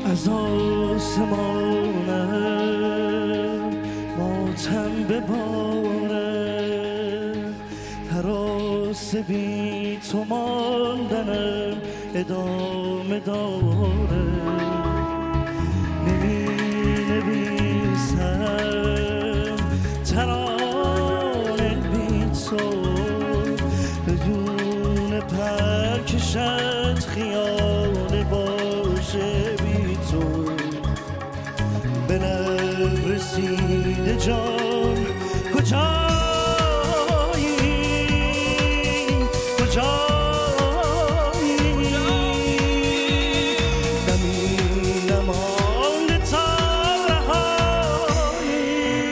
از آسمانم ماتم بباره، هراس بی تو ماندنم ادامه داره. نمی نویسم ترانه بی تو، بدون پر کشد خیال باشه بی تو. به لب رسیده جان کجایی، کجایی، نمی نمانده تا رهایی.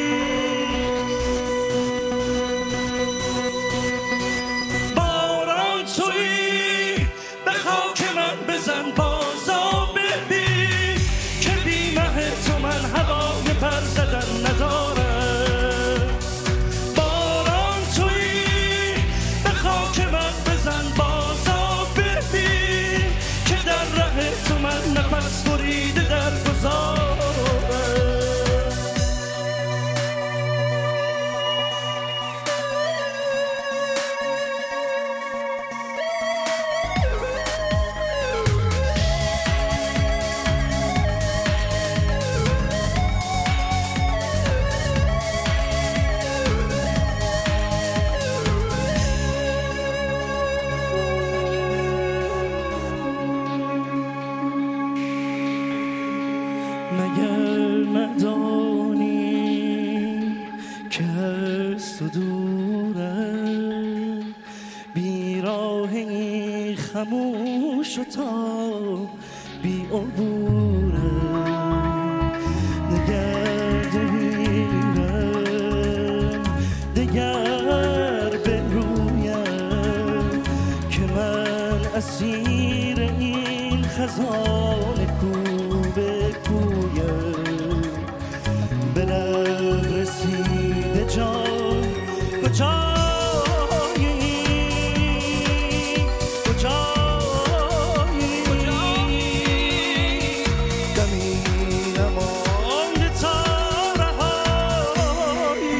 باران تویی به خاک من بزن بازا، ببین که بی مه تو من هوای پر زدن ندارم. باران تویی به خاک من بزن بازا، ببین که در ره تو من نفس بریده در گذارم. مگر ندانی که از تو دورم، بیراهی خموش و تا بی عبورم. نگرد میرم دگر به رویم که من اسیر این خزان کوبه کویم. به لب رسیده جان کجایی، کجایی، دمی نمانده تا رهایی.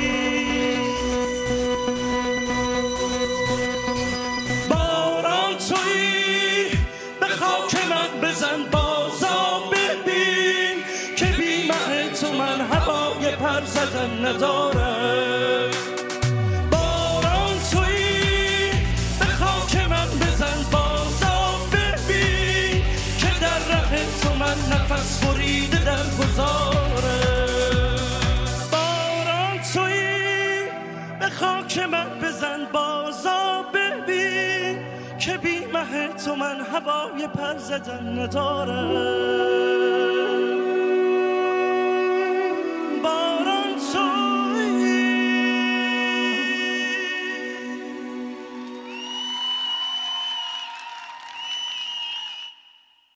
باران تویی به خاک من بزن بازا، ببین که بی مه تو من هوای پر زدن ندارم. باران تویی به خاک من بزن بازا، ببین که در ره تو من نفس بریده در گذارم. باران تویی به خاک من بزن بازا، ببین که بی مه تو من هوای پر زدن ندارم.